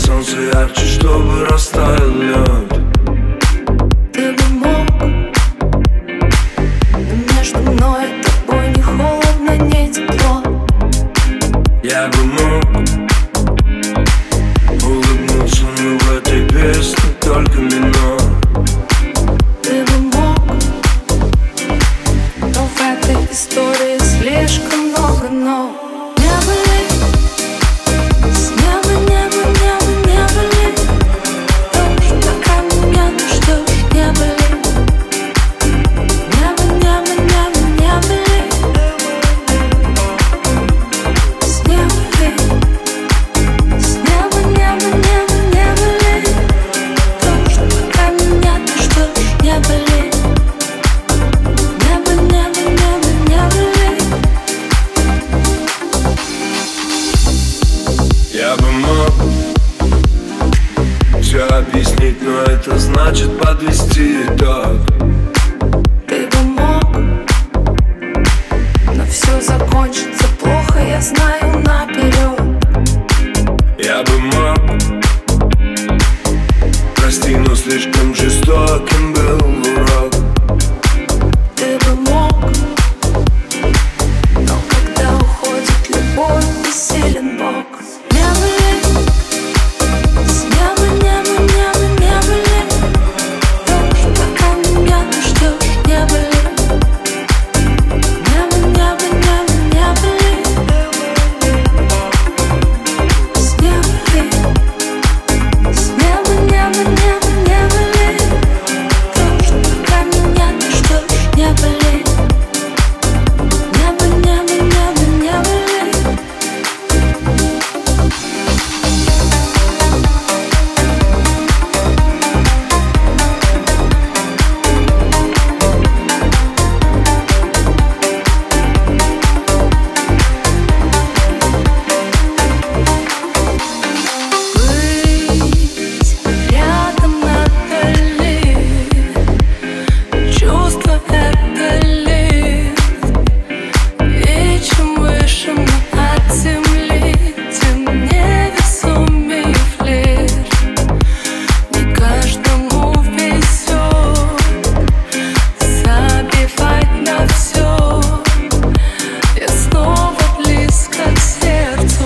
солнце ярче, чтобы растаял лед. Ты бы мог, но между мной и тобой не холодно, не тепло. Я бы мог улыбнуться, но в этой песне только минор. Ты бы мог, но в этой истории слишком много но. Не были, с неба, небо, небо, не были. Дождь, пока меня ты ждешь, не были. Небо, небо, небо, не были. С неба, с неба, небо, небо, не были. Дождь, пока меня ты ждешь, не были. Небо, небо, небо, не были. Я бы мог все объяснить, но это значит подвести итог. Ты бы мог, но все закончится плохо, я знаю наперед. Я бы мог, прости, но слишком жестоким был урок. Ты бы мог, но когда уходит любовь, бессилен Бог. Не были, с неба, небо, небо, не были. Дождь, пока меня ты ждешь, не были. Небо, небо, небо, не были. С неба, небо, небо, не были. Дождь, пока меня ты ждешь, не были. Небо, небо, небо, не были. Быть рядом надо чувство это лифт. И чем выше мы от земли, тем невесомее флирт. Не каждому везет забивать на все. Я снова близко к сердцу.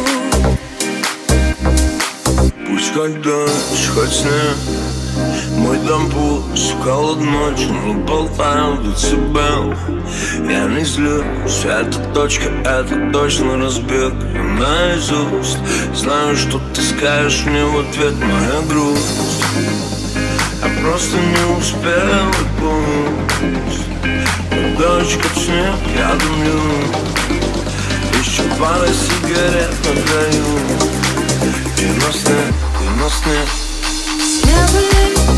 Пусть хоть дождь, хоть снег, мой дом пусть холод ночью, но болтаю до тебя. Я не злюсь, эта точка, это точно разбег. Я наизусть знаю, что ты скажешь мне в ответ, моя грусть. Я просто не успел, и пусть дождь, как снег, я дымлю. Еще пара сигарет на краю. И на снег, и на снег. С неба,